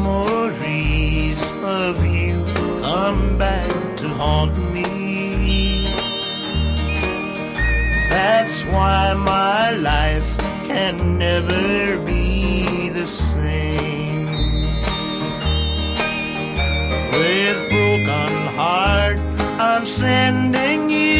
memories of you come back to haunt me. That's why my life can never be the same. With broken heart, I'm sending you